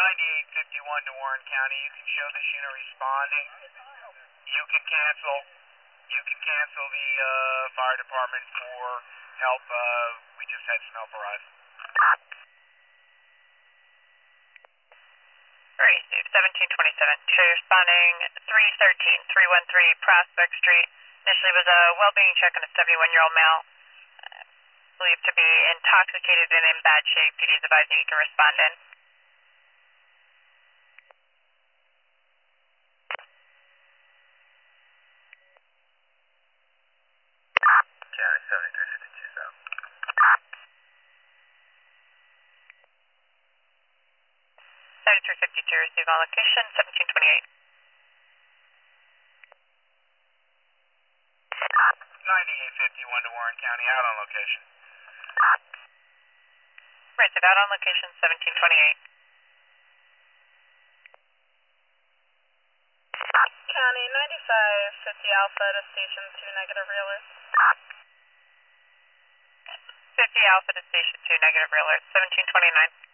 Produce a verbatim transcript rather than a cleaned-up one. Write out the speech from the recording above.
ninety-eight fifty-one to Warren County. You can show this unit responding. You can cancel. You can cancel the uh, fire department for help. Uh, we just had some help arrive. Great. seventeen twenty-seven. Show responding three thirteen, three one three Prospect Street. Initially was a well-being check on a seventy-one-year-old male. Uh, believed to be intoxicated and in bad shape. P D is advising you can respond in. County seventy-three fifty-two South. seventy-three fifty-two, receive on location, seventeen twenty-eight. ninety-eight fifty-one to Warren County, out on location. Receive out on location, seventeen twenty-eight. County ninety-five fifty Alpha to Station two, negative real alert. fifty Alpha to Station two, negative real alert, seventeen twenty-nine.